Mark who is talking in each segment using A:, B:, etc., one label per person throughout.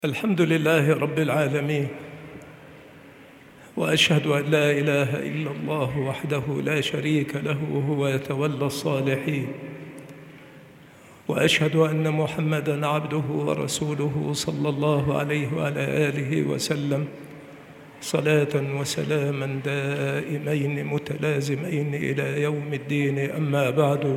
A: الحمد لله رب العالمين، وأشهد أن لا إله إلا الله وحده لا شريك له وهو يتولى الصالحين، وأشهد أن محمدًا عبده ورسوله صلى الله عليه وعلى آله وسلم صلاة وسلاما دائمين متلازمين إلى يوم الدين. أما بعد،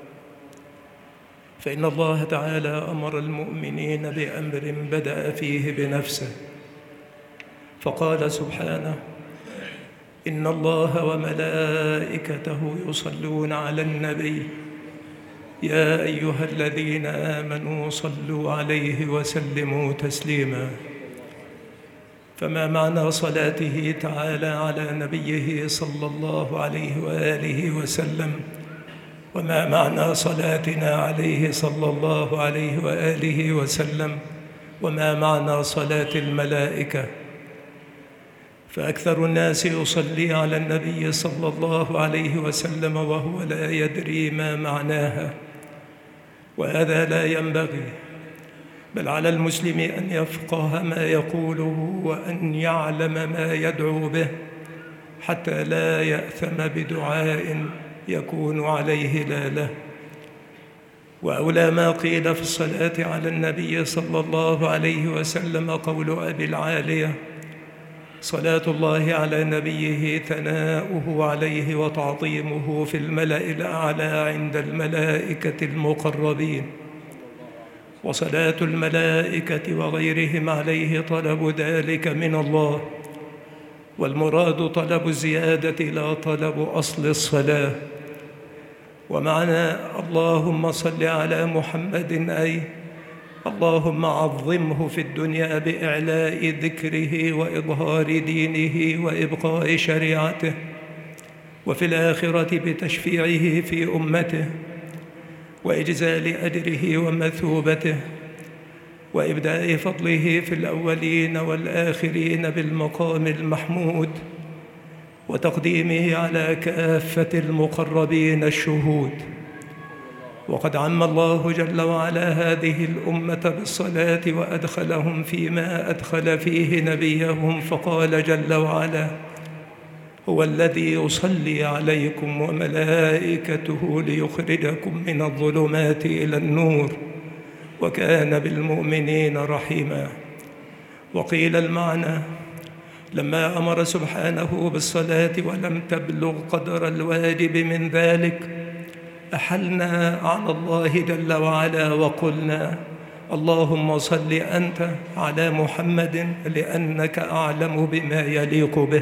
A: فإن الله تعالى أمر المؤمنين بأمر بدأ فيه بنفسه، فقال سبحانه: إن الله وملائكته يصلون على النبي يا أيها الذين آمنوا صلوا عليه وسلموا تسليما. فما معنى صلاته تعالى على نبيه صلى الله عليه وآله وسلم؟ وما معنى صلاتنا عليه صلى الله عليه وآله وسلم؟ وما معنى صلاة الملائكة؟ فأكثر الناس يصلي على النبي صلى الله عليه وسلم وهو لا يدري ما معناها، وهذا لا ينبغي، بل على المسلم أن يفقه ما يقوله وأن يعلم ما يدعو به حتى لا يأثم بدعاء يكون عليه لا له. وأولى ما قيل في الصلاة على النبي صلى الله عليه وسلم قول أبي العالية: صلاة الله على نبيه ثناؤه عليه وتعظيمه في الملأ الأعلى عند الملائكة المقربين، وصلاة الملائكة وغيرهم عليه طلب ذلك من الله، والمراد طلب الزيادة لا طلب أصل الصلاة. ومعنى اللهم صل على محمد أي اللهم عظمه في الدنيا بإعلاء ذكره وإظهار دينه وإبقاء شريعته، وفي الآخرة بتشفيعه في أمته وإجزال أجره ومثوبته، وإبداء فضله في الأولين والآخرين بالمقام المحمود، وتقديمه على كافة المقربين الشهود. وقد عم الله جل وعلا هذه الأمة بالصلاة وأدخلهم فيما أدخل فيه نبيهم، فقال جل وعلا: هو الذي يصلي عليكم وملائكته ليخرجكم من الظلمات إلى النور وكان بالمؤمنين رحيما. وقيل المعنى: لما أمر سبحانه بالصلاة ولم تبلغ قدر الواجب من ذلك، أحلنا على الله جل وعلا وقلنا: اللهم صل أنت على محمد لأنك أعلم بما يليق به،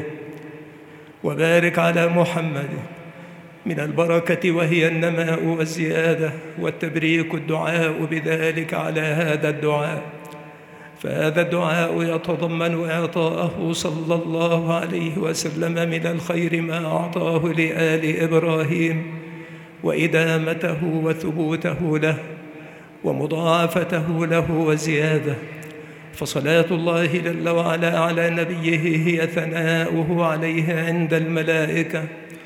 A: وبارك على محمد من البركة وهي النماء والزيادة، والتبريك الدعاء بذلك على هذا الدعاء، فهذا الدعاء يتضمن إعطاءه صلى الله عليه وسلم من الخير ما أعطاه لآل إبراهيم، وإدامته وثبوته له ومضاعفته له وزيادة. فصلاة الله جل وعلا على نبيه هي ثناؤه عليه عند الملائكة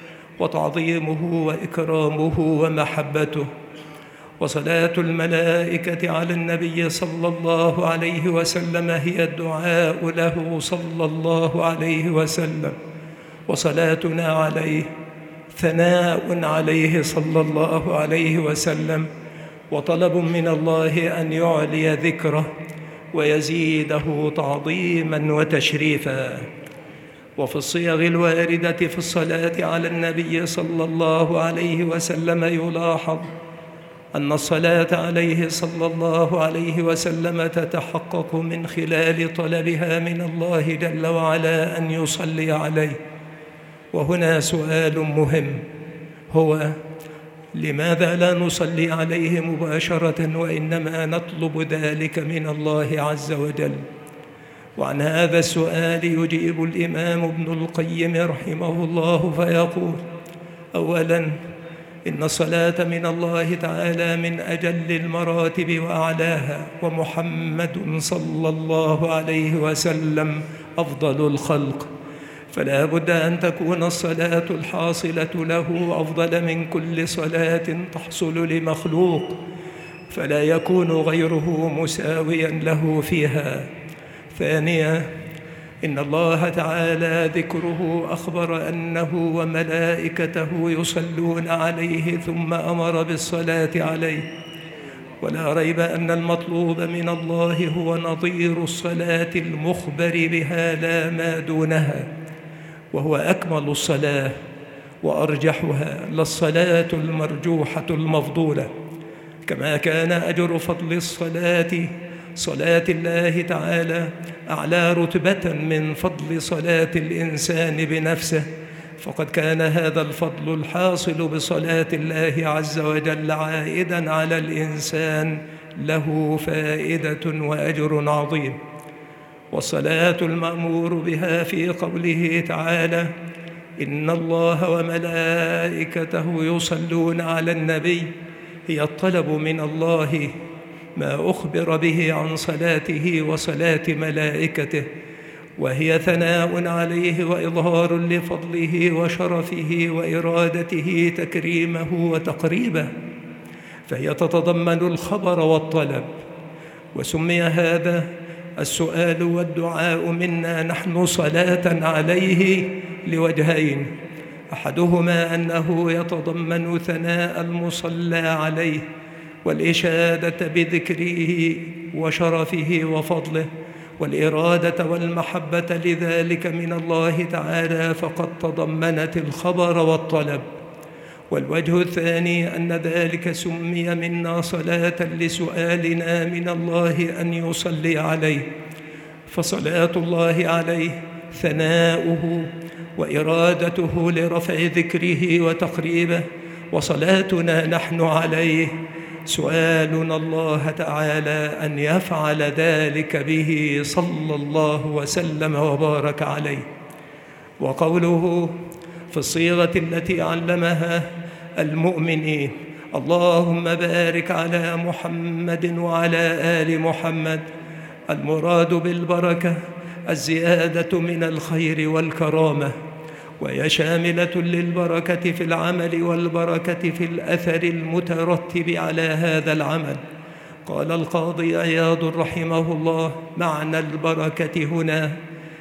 A: وتعظيمه وإكرامه ومحبته. وصلاة الملائكة على النبي صلى الله عليه وسلم هي الدعاء له صلى الله عليه وسلم، وصلاتنا عليه ثناء عليه صلى الله عليه وسلم، وطلب من الله أن يعلي ذكره ويزيده تعظيما وتشريفا. وفي الصيغ الواردة في الصلاة على النبي صلى الله عليه وسلم يلاحظ أن الصلاة عليه صلى الله عليه وسلم تتحقق من خلال طلبها من الله جل وعلا أن يصلي عليه. وهنا سؤال مهم، هو: لماذا لا نصلي عليه مباشرة وإنما نطلب ذلك من الله عز وجل؟ وعن هذا السؤال يجيب الإمام ابن القيم رحمه الله فيقول: أولاً، إن الصلاة من الله تعالى من أجل المراتب وأعلاها، ومحمد صلى الله عليه وسلم أفضل الخلق، فلا بد أن تكون الصلاة الحاصلة له أفضل من كل صلاة تحصل لمخلوق، فلا يكون غيره مساويا له فيها. ثانيا، إن الله تعالى ذكره أخبر أنه وملائكته يصلون عليه ثم أمر بالصلاة عليه، ولا ريب أن المطلوب من الله هو نظير الصلاة المخبر بها لا ما دونها، وهو أكمل الصلاة وأرجحها، للصلاة المرجوحة المفضولة، كما كان أجر فضل الصلاة صلاة الله تعالى أعلى رتبة من فضل صلاة الإنسان بنفسه، فقد كان هذا الفضل الحاصل بصلاة الله عز وجل عائداً على الإنسان له فائدة وأجر عظيم. والصلاة المأمور بها في قوله تعالى: إن الله وملائكته يصلون على النبي، هي الطلب من الله ما أخبر به عن صلاته وصلاة ملائكته، وهي ثناء عليه وإظهار لفضله وشرفه وإرادته تكريمه وتقريبه، فهي تتضمن الخبر والطلب. وسمي هذا السؤال والدعاء منا نحن صلاة عليه لوجهين: أحدهما أنه يتضمن ثناء المصلى عليه والإشادة بذكره وشرفه وفضله، والإرادة والمحبة لذلك من الله تعالى، فقد تضمنت الخبر والطلب. والوجه الثاني أن ذلك سمي منا صلاة لسؤالنا من الله أن يصلي عليه، فصلاة الله عليه ثناؤه وإرادته لرفع ذكره وتقريبه، وصلاتنا نحن عليه سؤالنا الله تعالى أن يفعل ذلك به صلى الله وسلم وبارك عليه. وقوله في الصيغة التي علمها المؤمنين: اللهم بارك على محمد وعلى آل محمد، المراد بالبركة الزيادة من الخير والكرامة، وهي شاملة للبركة في العمل والبركة في الأثر المترتب على هذا العمل. قال القاضي عياض رحمه الله: معنى البركة هنا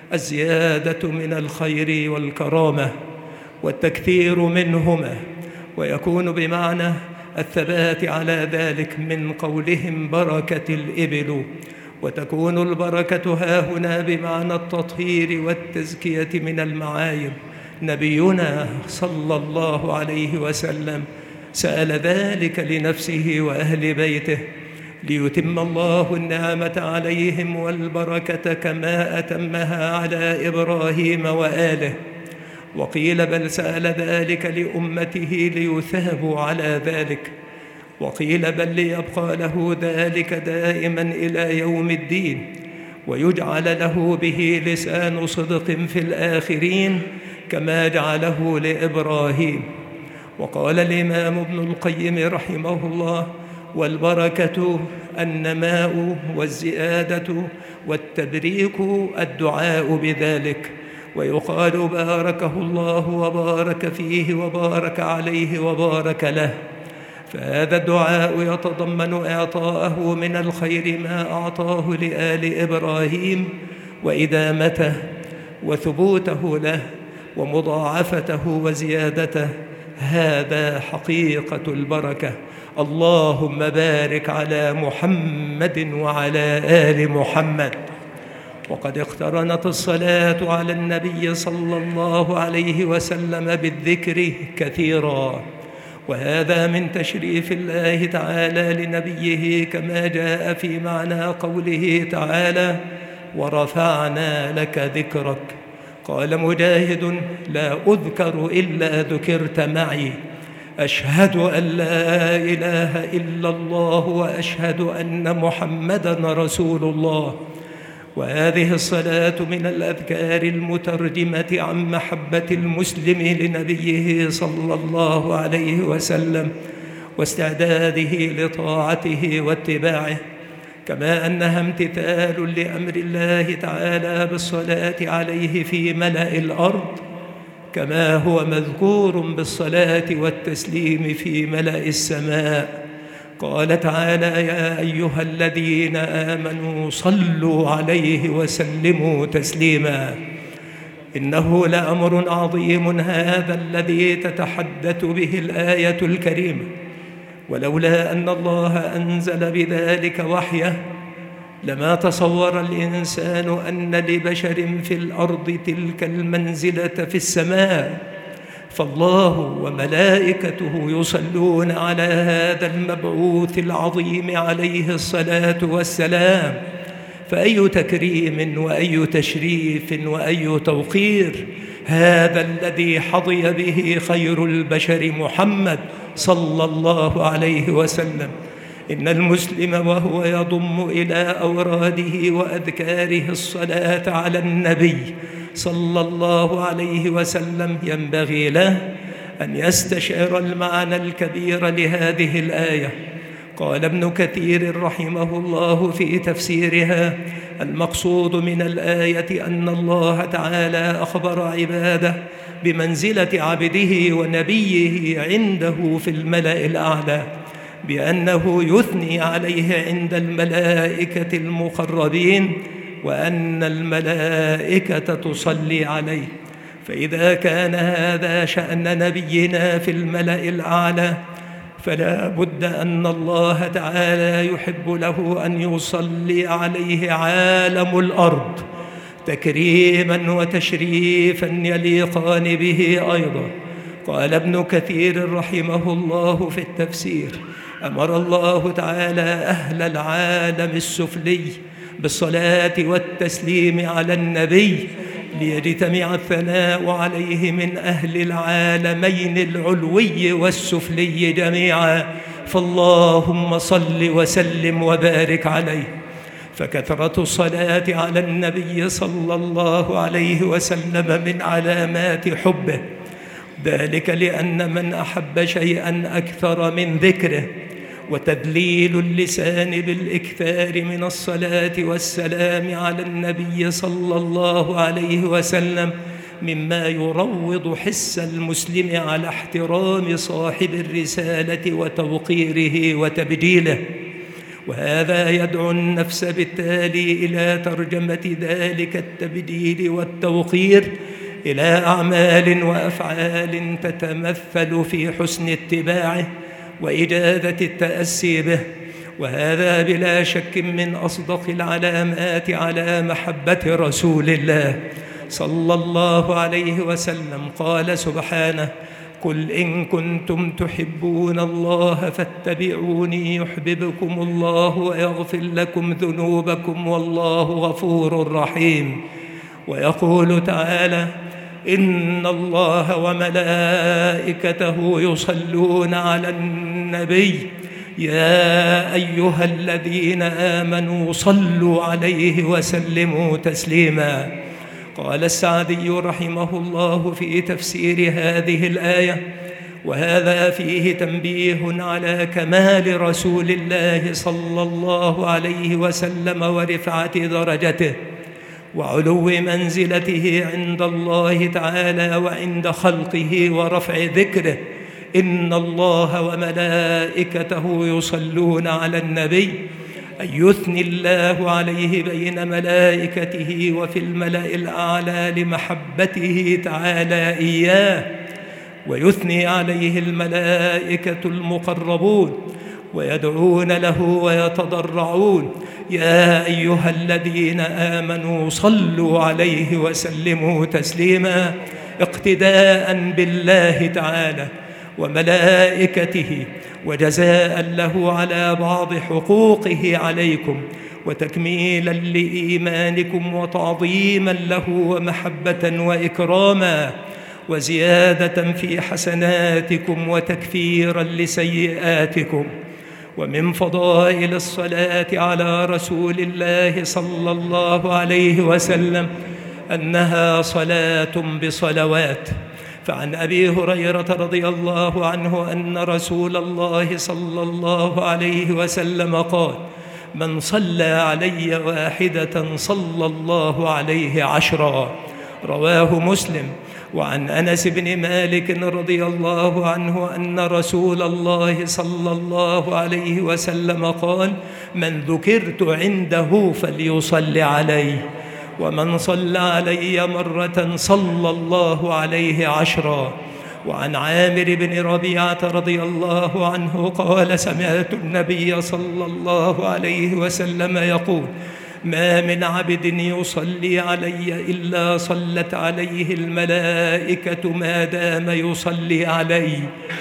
A: الزيادة من الخير والكرامة والتكثير منهما، ويكون بمعنى الثبات على ذلك من قولهم بركة الإبل، وتكون البركة هاهنا بمعنى التطهير والتزكية من المعايب. نبينا صلى الله عليه وسلم سأل ذلك لنفسه وأهل بيته ليتم الله النعمة عليهم والبركة كما أتمها على إبراهيم وآله، وقيل بل سأل ذلك لأمته ليثابوا على ذلك، وقيل بل ليبقى له ذلك دائما إلى يوم الدين، ويجعل له به لسان صدق في الآخرين كما جعله لإبراهيم. وقال الإمام ابن القيم رحمه الله: والبركة النماء والزيادة والتبريك الدعاء بذلك، ويقال باركه الله وبارك فيه وبارك عليه وبارك له. فهذا الدعاء يتضمن إعطاءه من الخير ما أعطاه لآل إبراهيم، وإدامته وثبوته له ومضاعفته وزيادته. هذا حقيقة البركة. اللهم بارك على محمد وعلى آل محمد. وقد اقترنت الصلاة على النبي صلى الله عليه وسلم بالذكر كثيرا، وهذا من تشريف الله تعالى لنبيه، كما جاء في معنى قوله تعالى: ورفعنا لك ذكرك. قال مجاهد: لا أذكر إلا ذكرت معي، أشهد أن لا إله إلا الله وأشهد أن محمدًا رسول الله. وهذه الصلاة من الأذكار المترجمة عن محبة المسلم لنبيه صلى الله عليه وسلم واستعداده لطاعته واتباعه، كما أنها امتثال لأمر الله تعالى بالصلاة عليه في ملأ الأرض، كما هو مذكور بالصلاة والتسليم في ملأ السماء. قال تعالى: يا أيها الذين آمنوا صلوا عليه وسلموا تسليما. إنه لأمر عظيم هذا الذي تتحدث به الآية الكريمة، ولولا أن الله أنزل بذلك وحيه لما تصور الإنسان أن لبشر في الأرض تلك المنزلة في السماء، فالله وملائكته يصلون على هذا المبعوث العظيم عليه الصلاة والسلام، فأي تكريم وأي تشريف وأي توقير هذا الذي حظي به خير البشر محمد صلى الله عليه وسلم. إن المسلم وهو يضم إلى أوراده وأذكاره الصلاة على النبي صلى الله عليه وسلم ينبغي له أن يستشعر المعنى الكبير لهذه الآية. قال ابن كثير رحمه الله في تفسيرها: المقصود من الآية أن الله تعالى أخبر عباده بمنزلة عبده ونبيه عنده في الملأ الأعلى، بأنه يثني عليه عند الملائكة المقربين، وأن الملائكة تصلي عليه. فإذا كان هذا شأن نبينا في الملأ الأعلى، فلا بد أن الله تعالى يحب له أن يصلي عليه عالم الأرض تكريما وتشريفا يليقان به أيضا. قال ابن كثير رحمه الله في التفسير: أمر الله تعالى أهل العالم السفلي بالصلاة والتسليم على النبي ليجتمع الثناء عليه من أهل العالمين العلوي والسفلي جميعا، فاللهم صل وسلم وبارك عليه. فكثرة الصلاة على النبي صلى الله عليه وسلم من علامات حبه، ذلك لأن من أحب شيئا أكثر من ذكره، وتدليل اللسان بالإكثار من الصلاة والسلام على النبي صلى الله عليه وسلم مما يروض حس المسلم على احترام صاحب الرسالة وتوقيره وتبجيله. وهذا يدعو النفس بالتالي إلى ترجمة ذلك التبجيل والتوقير إلى أعمال وأفعال تتمثل في حسن اتباعه وإجادة التأسي به، وهذا بلا شك من أصدق العلامات على محبة رسول الله صلى الله عليه وسلم. قال سبحانه: قل إن كنتم تحبون الله فاتبعوني يحببكم الله ويغفر لكم ذنوبكم والله غفور رحيم. ويقول تعالى: إن الله وملائكته يصلون على النبي يا أيها الذين آمنوا صلوا عليه وسلموا تسليما. قال السعدي رحمه الله في تفسير هذه الآية: وهذا فيه تنبيه على كمال رسول الله صلى الله عليه وسلم ورفعة درجته وعلو منزلته عند الله تعالى وعند خلقه ورفع ذكره. إن الله وملائكته يصلون على النبي، أن يثني الله عليه بين ملائكته وفي الملأ الأعلى لمحبته تعالى إياه، ويثني عليه الملائكة المقربون ويدعون له ويتضرعون: يا أيها الذين آمنوا صلوا عليه وسلموا تسليما، اقتداء بالله تعالى وملائكته وجزاء له على بعض حقوقه عليكم وتكميلا لإيمانكم وتعظيما له ومحبة وإكراما وزيادة في حسناتكم وتكفيرا لسيئاتكم. ومن فضائل الصلاة على رسول الله صلى الله عليه وسلم أنها صلاة بصلوات. فعن أبي هريرة رضي الله عنه أن رسول الله صلى الله عليه وسلم قال: من صلى علي واحدة صلى الله عليه 10. رواه مسلم. وعن أنس بن مالك رضي الله عنه أن رسول الله صلى الله عليه وسلم قال: من ذكرت عنده فليصل علي، ومن صلى علي مرة صلى الله عليه 10. وعن عامر بن ربيعة رضي الله عنه قال: سمعت النبي صلى الله عليه وسلم يقول: ما من عبد يصلي علي إلا صلت عليه الملائكة ما دام يصلي علي،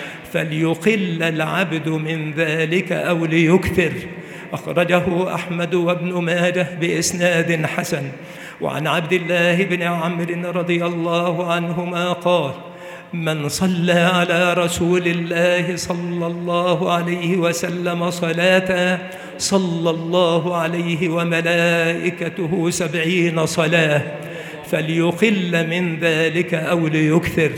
A: فليقل العبد من ذلك أو ليكثر. أخرجه أحمد وابن ماجه بإسناد حسن. وعن عبد الله بن عمرو رضي الله عنهما قال: من صلى على رسول الله صلى الله عليه وسلم صلاة صلى الله عليه وملائكته 70 صلاة، فليقل من ذلك أو ليكثر.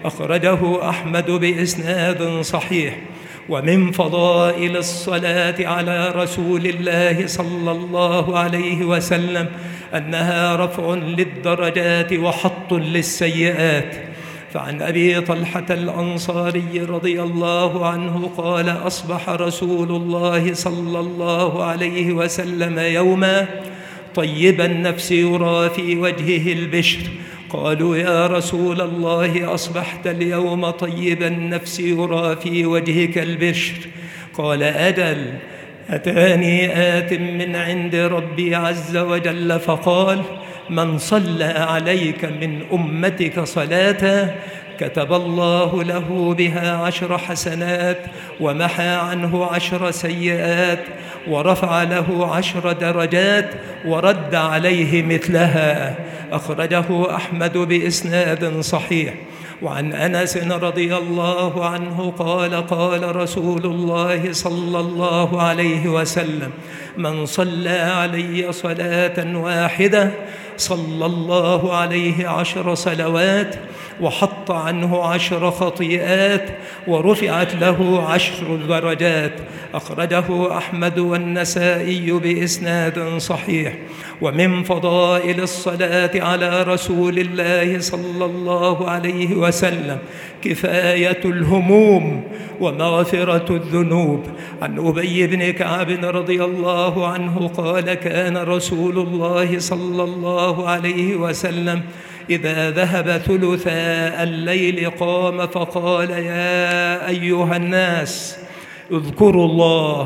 A: أخرجه أحمد بإسناد صحيح. ومن فضائل الصلاة على رسول الله صلى الله عليه وسلم أنها رفع للدرجات وحط للسيئات. فعن أبي طلحة الأنصاري رضي الله عنه قال: أصبح رسول الله صلى الله عليه وسلم يوما طيب النفس يرى في وجهه البشر. قالوا: يا رسول الله أصبحت اليوم طيب النفس يرى في وجهك البشر؟ قال: أجل، أتاني آت من عند ربي عز وجل فقال: من صلى عليك من أمتك صلاة كتب الله له بها 10 حسنات، ومحى عنه 10 سيئات، ورفع له 10 درجات، ورد عليه مثلها. أخرجه أحمد بإسناد صحيح. وعن أنس رضي الله عنه قال: قال رسول الله صلى الله عليه وسلم: من صلى علي صلاة واحدة صلى الله عليه 10 صلوات، وحط عنه 10 خطيئات، ورفعت له 10 درجات. أخرجه أحمد والنسائي بإسناد صحيح. ومن فضائل الصلاة على رسول الله صلى الله عليه وسلم كفاية الهموم ومغفرة الذنوب. عن أبي بن كعب رضي الله عنه قال: كان رسول الله صلى الله عليه وسلم إذا ذهب ثلثاء الليل قام فقال: يا أيها الناس اذكروا الله،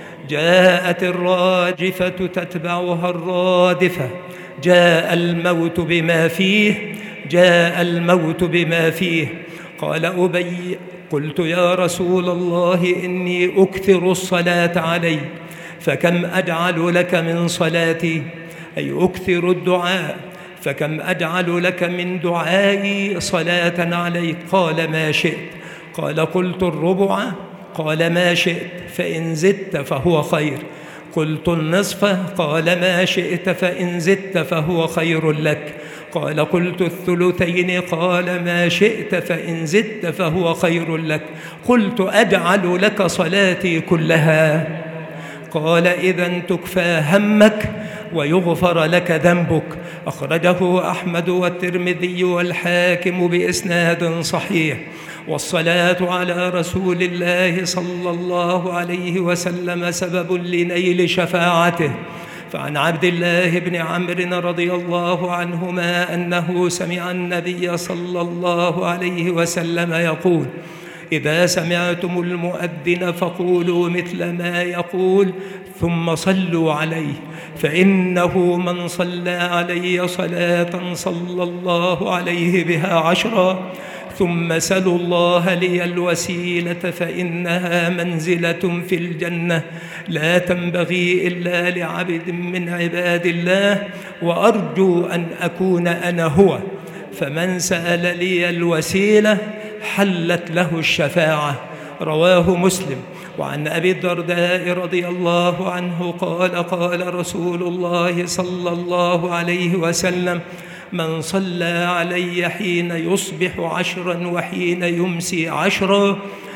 A: جاءت الراجفة تتبعها الرادفة، جاء الموت بما فيه، جاء الموت بما فيه. قال أبي: قلت: يا رسول الله إني أكثر الصلاة عليك، فكم أجعل لك من صلاتي؟ أي أكثر الدعاء، فكم أجعل لك من دعائي صلاة عليك؟ قال: ما شئت. قال: قلت الربع؟ قال: ما شئت، فإن زدت فهو خير. قلت النصف؟ قال: ما شئت، فإن زدت فهو خير لك. قال: قلت الثلثين؟ قال: ما شئت، فإن زدت فهو خير لك. قلت: أجعل لك صلاتي كلها؟ قال: إذن تكفى همك ويغفر لك ذنبك. أخرجه أحمد والترمذي والحاكم بإسناد صحيح. والصلاة على رسول الله صلى الله عليه وسلم سبب لنيل شفاعته. فعن عبد الله بن عمرو رضي الله عنهما أنه سمع النبي صلى الله عليه وسلم يقول: إذا سمعتم المؤذن فقولوا مثل ما يقول ثم صلوا عليه، فإنه من صلى علي صلاة صلى الله عليه بها 10، ثم سلوا الله لي الوسيلة فإنها منزلة في الجنة لا تنبغي إلا لعبد من عباد الله، وأرجو أن أكون أنا هو. فمن سأل لي الوسيلة حلت له الشفاعة. رواه مسلم. وعن أبي الدرداء رضي الله عنه قال: قال رسول الله صلى الله عليه وسلم: من صلى علي حين يصبح 10 وحين يمسي 10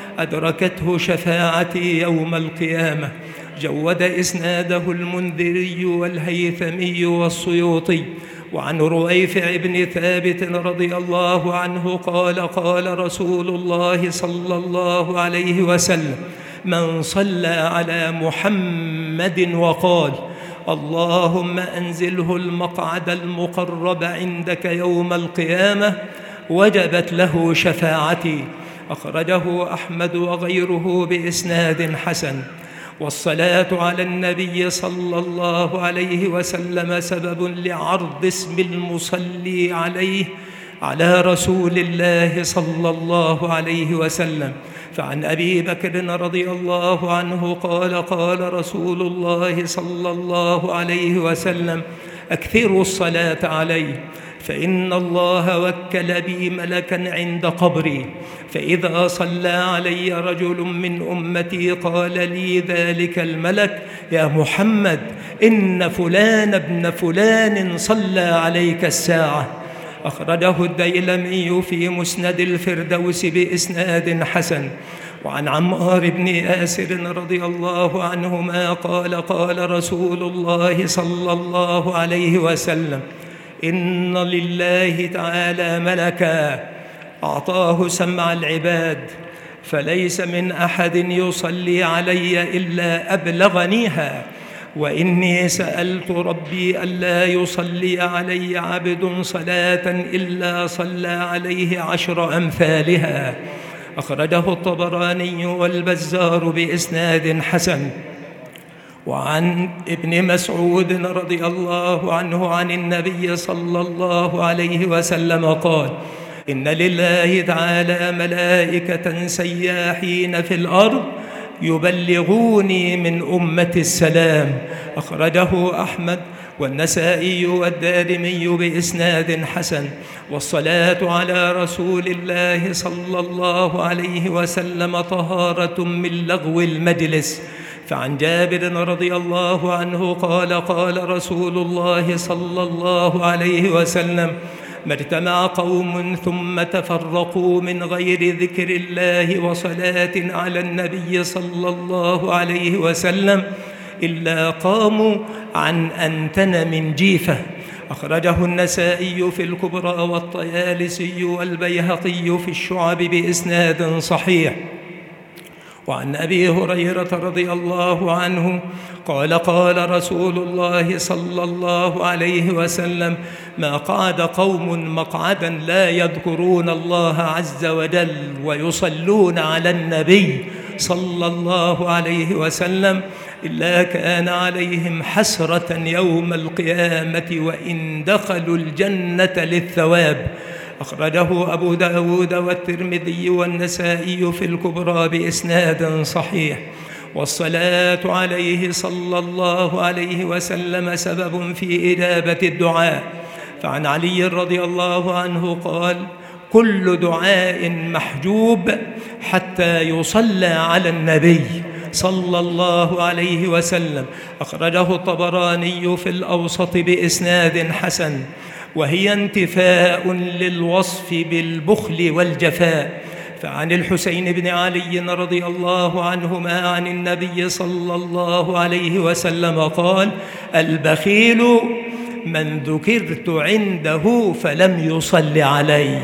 A: أدركته شفاعتي يوم القيامة. جود إسناده المنذري والهيثمي والسيوطي. وعن رويفع بن ثابت رضي الله عنه قال قال رسول الله صلى الله عليه وسلم: من صلى على محمد وقال: اللهم أنزله المقعد المقرب عندك يوم القيامة، وجبت له شفاعتي. أخرجه أحمد وغيره بإسناد حسن. والصلاة على النبي صلى الله عليه وسلم سبب لعرض اسم المصلي عليه على رسول الله صلى الله عليه وسلم. فعن أبي بكر رضي الله عنه قال قال رسول الله صلى الله عليه وسلم: أكثروا الصلاة عليه، فإن الله وكل بي ملكا عند قبري، فإذا صلى علي رجل من أمتي قال لي ذلك الملك: يا محمد، إن فلان ابن فلان صلى عليك الساعة. أخرجه الديلمي في مسند الفردوس بإسناد حسن. وعن عمار بن ياسر رضي الله عنهما قال قال رسول الله صلى الله عليه وسلم: إن لله تعالى ملكا أعطاه سمع العباد، فليس من أحد يصلي علي إلا أبلغنيها، وإني سألت ربي ألا يصلي علي عبد صلاة إلا صلى عليه 10 أمثالها. أخرجه الطبراني والبزار بإسناد حسن. وعن ابن مسعود رضي الله عنه عن النبي صلى الله عليه وسلم قال: إن لله تعالى ملائكة سياحين في الأرض يبلغوني من أمة السلام. أخرجه أحمد والنسائي والدارمي بإسناد حسن. والصلاة على رسول الله صلى الله عليه وسلم طهارة من لغو المجلس. فعن جابر رضي الله عنه قال قال رسول الله صلى الله عليه وسلم: ما اجتمع قوم ثم تفرقوا من غير ذكر الله وصلاة على النبي صلى الله عليه وسلم إلا قاموا عن أنتن من جيفة. أخرجه النسائي في الكبرى والطيالسي والبيهقي في الشعب بإسناد صحيح. وعن أبي هريرة رضي الله عنه قال قال رسول الله صلى الله عليه وسلم: ما قعد قوم مقعدا لا يذكرون الله عز وجل ويصلون على النبي صلى الله عليه وسلم إلا كان عليهم حسرة يوم القيامة وإن دخلوا الجنة للثواب. أخرجه أبو داود والترمذي والنسائي في الكبرى بإسناد صحيح. والصلاة عليه صلى الله عليه وسلم سبب في إجابة الدعاء. فعن علي رضي الله عنه قال: كل دعاء محجوب حتى يصلى على النبي صلى الله عليه وسلم. أخرجه الطبراني في الأوسط بإسناد حسن. وهي انتفاء للوصف بالبخل والجفاء. فعن الحسين بن علي رضي الله عنهما عن النبي صلى الله عليه وسلم قال: البخيل من ذكرت عنده فلم يصل علي.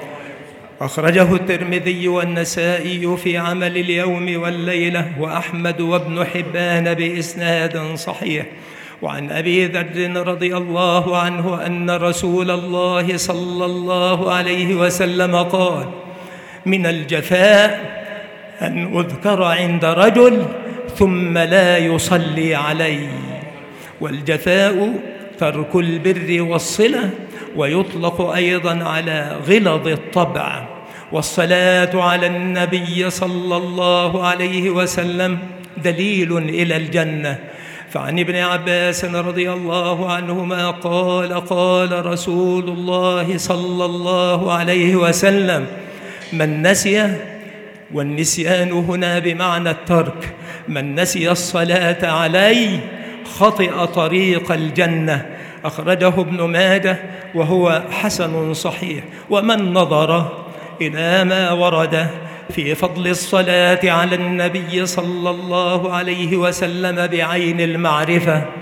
A: أخرجه الترمذي والنسائي في عمل اليوم والليلة وأحمد وابن حبان بإسناد صحيح. وعن أبي ذر رضي الله عنه أن رسول الله صلى الله عليه وسلم قال: من الجفاء أن أذكر عند رجل ثم لا يصلي علي. والجفاء ترك البر والصلة، ويطلق أيضا على غلظ الطبع. والصلاة على النبي صلى الله عليه وسلم دليل إلى الجنة. فعن ابن عباس رضي الله عنهما قال قال رسول الله صلى الله عليه وسلم: من نسي، والنسيان هنا بمعنى الترك، من نسي الصلاة علي خطئ طريق الجنة. أخرجه ابن ماجه وهو حسن صحيح. ومن نظر إلى ما ورد في فضل الصلاة على النبي صلى الله عليه وسلم بعين المعرفة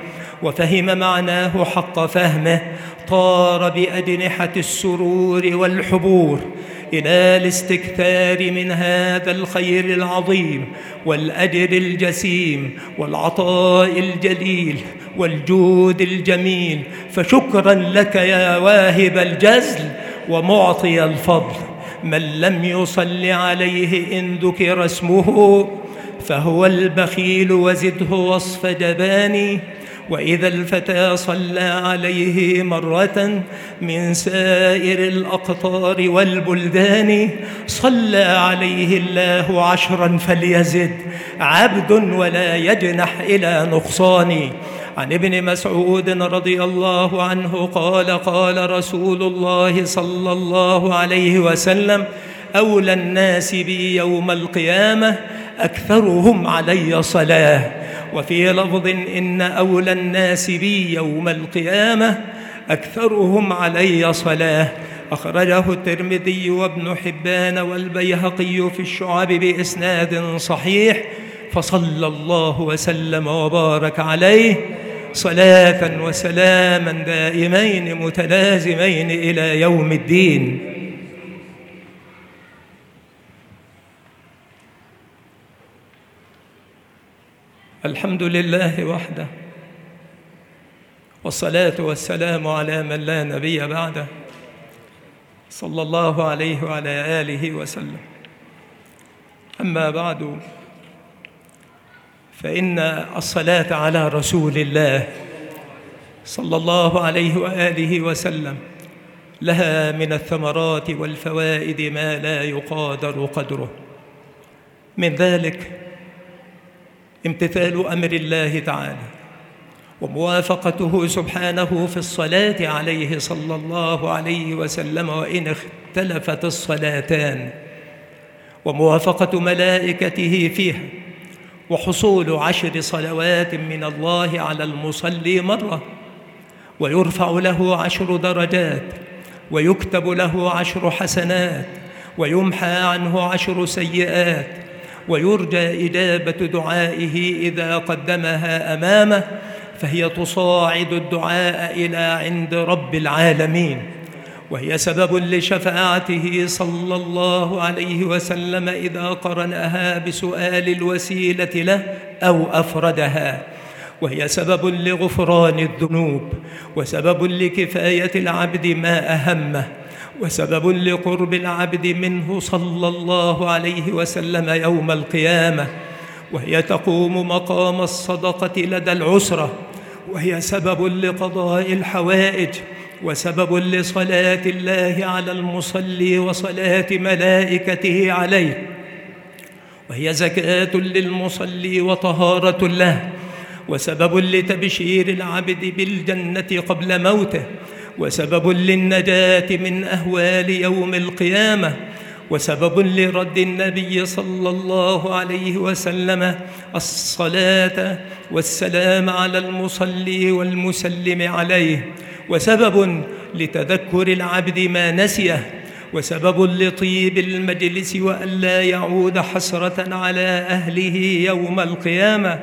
A: وفهم معناه حق فهمه طار بأجنحة السرور والحبور إلى الاستكثار من هذا الخير العظيم والأجر الجسيم والعطاء الجليل والجود الجميل. فشكرا لك يا واهب الجزل ومعطي الفضل. من لم يصل عليه إن ذكر اسمه فهو البخيل وزده وصف جباني. وإذا الفتى صلى عليه مرة من سائر الأقطار والبلدان صلى عليه الله 10 فليزد عبد ولا يجنح إلى نقصان. عن ابن مسعود رضي الله عنه قال قال رسول الله صلى الله عليه وسلم: أولى الناس بي يوم القيامة أكثرهم علي صلاة. وفي لفظ: إن أولى الناس بي يوم القيامة أكثرهم علي صلاة. أخرجه الترمذي وابن حبان والبيهقي في الشعب بإسناد صحيح. فصلى الله وسلم وبارك عليه صلاة وسلاما دائمين متلازمين إلى يوم الدين. الحمد لله وحده، والصلاة والسلام على من لا نبي بعده، صلى الله عليه وعلى آله وسلم. أما بعد، فإن الصلاة على رسول الله صلى الله عليه وآله وسلم لها من الثمرات والفوائد ما لا يقادر قدره. من ذلك امتثال أمر الله تعالى وموافقته سبحانه في الصلاة عليه صلى الله عليه وسلم وإن اختلفت الصلاتان، وموافقة ملائكته فيها، وحصول 10 صلوات من الله على المصلي مرة، ويرفع له 10 درجات، ويكتب له 10 حسنات، ويمحى عنه 10 سيئات، ويرجى إجابة دعائه إذا قدمها أمامه، فهي تصاعد الدعاء إلى عند رب العالمين، وهي سبب لشفاعته صلى الله عليه وسلم إذا قرنها بسؤال الوسيلة له أو أفردها، وهي سبب لغفران الذنوب، وسبب لكفاية العبد ما أهمه، وسبب لقرب العبد منه صلى الله عليه وسلم يوم القيامة، وهي تقوم مقام الصدقة لدى العسرة، وهي سبب لقضاء الحوائج، وسبب لصلاة الله على المصلي وصلاة ملائكته عليه، وهي زكاة للمصلي وطهارة له، وسبب لتبشير العبد بالجنة قبل موته، وسبب للنجاة من أهوال يوم القيامة، وسبب لرد النبي صلى الله عليه وسلم الصلاة والسلام على المصلي والمسلم عليه، وسبب لتذكر العبد ما نسيه، وسبب لطيب المجلس وألا يعود حسرة على أهله يوم القيامة،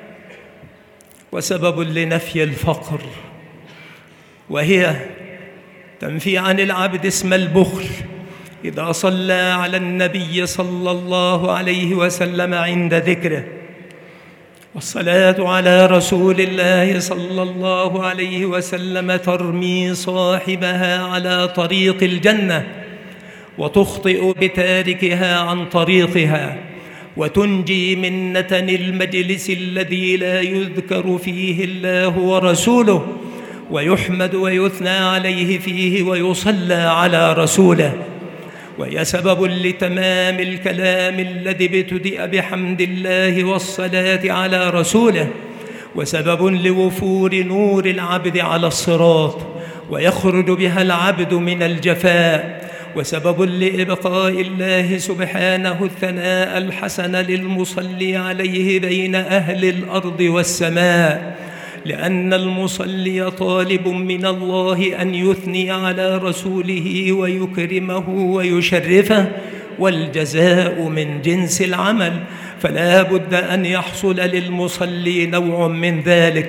A: وسبب لنفي الفقر، وهي تنفي عن العبد اسم البخل إذا صلى على النبي صلى الله عليه وسلم عند ذكره. والصلاة على رسول الله صلى الله عليه وسلم ترمي صاحبها على طريق الجنة، وتخطئ بتاركها عن طريقها، وتنجي من نتن المجلس الذي لا يذكر فيه الله ورسوله، ويحمد ويثنى عليه فيه ويصلى على رسوله، وهي سبب لتمام الكلام الذي ابتدأ بحمد الله والصلاة على رسوله، وسبب لوفور نور العبد على الصراط ويخرج بها العبد من الجفاء، وسبب لإبقاء الله سبحانه الثناء الحسن للمصلي عليه بين أهل الأرض والسماء، لأن المصلي طالب من الله أن يثني على رسوله ويكرمه ويشرفه، والجزاء من جنس العمل، فلا بد أن يحصل للمصلي نوع من ذلك.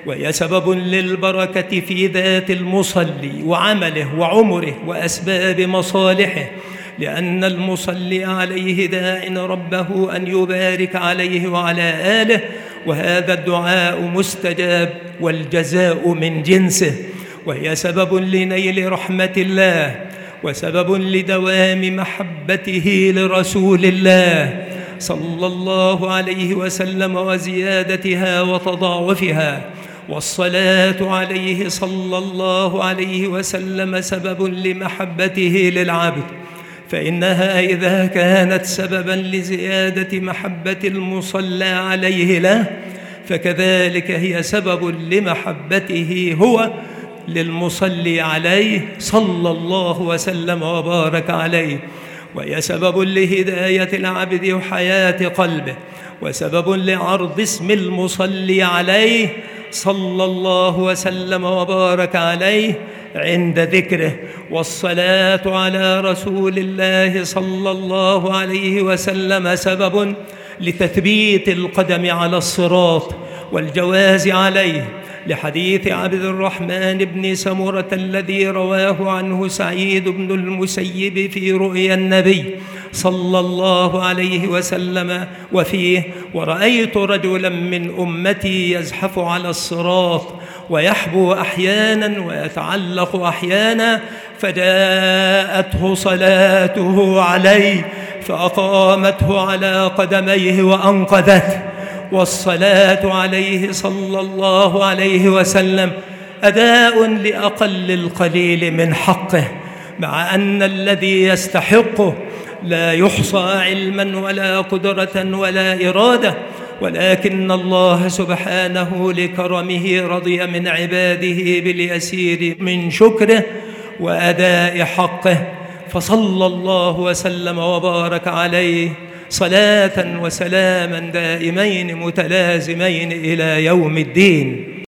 A: وهي سبب للبركة في ذات المصلي وعمله وعمره وأسباب مصالحه، لأن المصلي عليه داع ربه أن يبارك عليه وعلى آله، وهذا الدعاء مستجاب والجزاء من جنسه. وهي سبب لنيل رحمة الله، وسبب لدوام محبته لرسول الله صلى الله عليه وسلم وزيادتها وتضاعفها. والصلاة عليه صلى الله عليه وسلم سبب لمحبته للعبد، فإنها إذا كانت سبباً لزيادة محبة المصلى عليه له، فكذلك هي سبب لمحبته هو للمصلي عليه صلى الله وسلم وبارك عليه. وهي سبب لهداية العبد وحياة قلبه، وسبب لعرض اسم المصلي عليه صلى الله وسلم وبارك عليه عند ذكره. والصلاة على رسول الله صلى الله عليه وسلم سبب لتثبيت القدم على الصراط والجواز عليه، لحديث عبد الرحمن بن سمرة الذي رواه عنه سعيد بن المسيب في رؤيا النبي صلى الله عليه وسلم، وفيه: ورأيت رجلا من أمتي يزحف على الصراط ويحبو أحيانا ويتعلق أحيانا، فجاءته صلاته عليه فأقامته على قدميه وأنقذته. والصلاة عليه صلى الله عليه وسلم أداء لأقل القليل من حقه، مع أن الذي يستحقه لا يحصى علما ولا قدرة ولا إرادة، ولكن الله سبحانه لكرمه رضي من عباده باليسير من شكره وأداء حقه، فصلى الله وسلم وبارك عليه صلاة وسلاما دائمين متلازمين إلى يوم الدين.